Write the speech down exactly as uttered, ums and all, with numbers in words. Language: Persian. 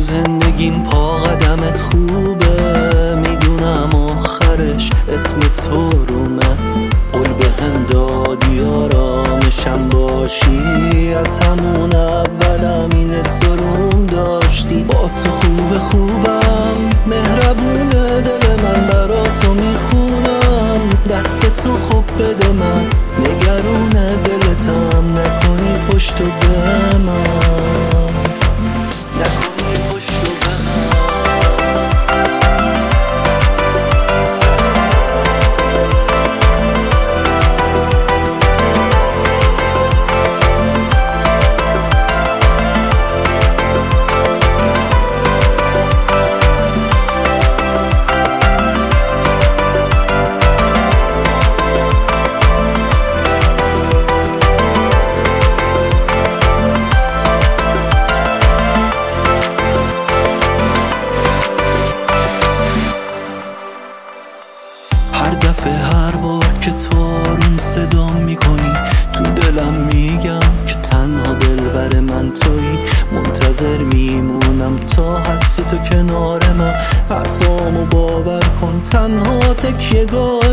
زندگیم پا قدمت خوبه، میدونم آخرش اسم تو رومه. قول به هم دادی آرامشم باشی، از همون اولم این سروم داشتی. با تو خوب خوبم مهربونه، دل من برا تو میخونم. دست تو خوب بده من نگرونه، دلتم نکنی پشتو به من، نکنی پشتو به من. هر دفعه هر بار که تارون صدا میکنی، تو دلم میگم که تنها دلبر من تویی. منتظر میمونم تا هستی تو کنار من، حرفامو باور کن تنها تکیه‌گاه